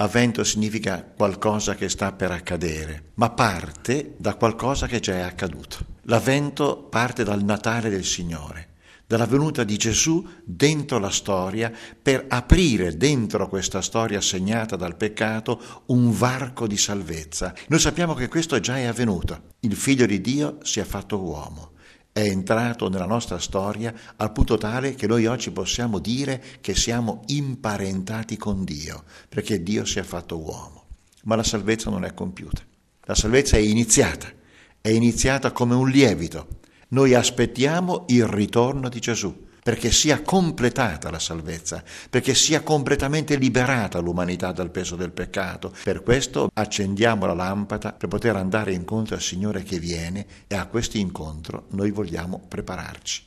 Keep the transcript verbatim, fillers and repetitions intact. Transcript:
Avvento significa qualcosa che sta per accadere, ma parte da qualcosa che già è accaduto. L'Avvento parte dal Natale del Signore, dalla venuta di Gesù dentro la storia per aprire dentro questa storia segnata dal peccato un varco di salvezza. Noi sappiamo che questo già è avvenuto. Il Figlio di Dio si è fatto uomo. È entrato nella nostra storia al punto tale che noi oggi possiamo dire che siamo imparentati con Dio, perché Dio si è fatto uomo. Ma la salvezza non è compiuta. La salvezza è iniziata, è iniziata come un lievito. Noi aspettiamo il ritorno di Gesù, perché sia completata la salvezza, perché sia completamente liberata l'umanità dal peso del peccato. Per questo accendiamo la lampada per poter andare incontro al Signore che viene, e a questo incontro noi vogliamo prepararci.